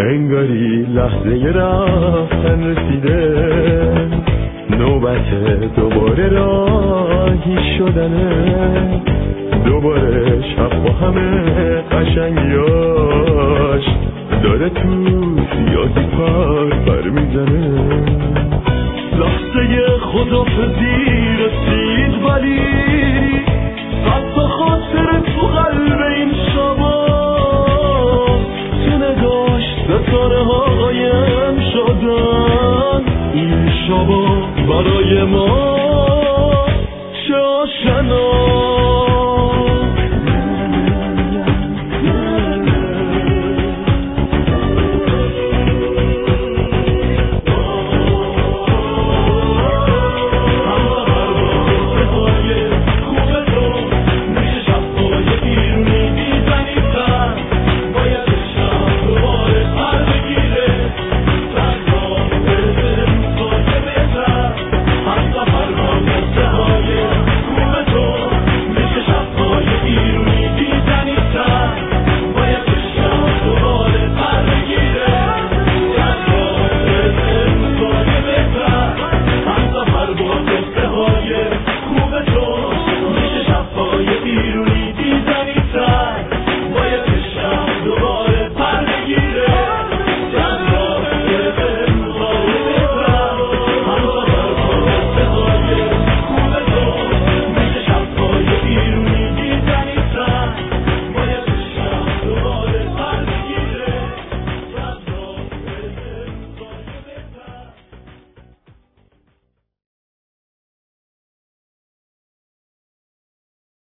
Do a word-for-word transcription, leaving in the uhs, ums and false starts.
انگاری لحظه رفتن رسیده، نوبت دوباره راهی شدنه، دوباره شب با همه قشنگیاش داره تو سیاهی پر پر میزنه. لحظه خدافزی رسید ولی صد تا خاطر تو قلب این شبا، تو نگاش ستاره ها قایم شدن، این شبا برای ما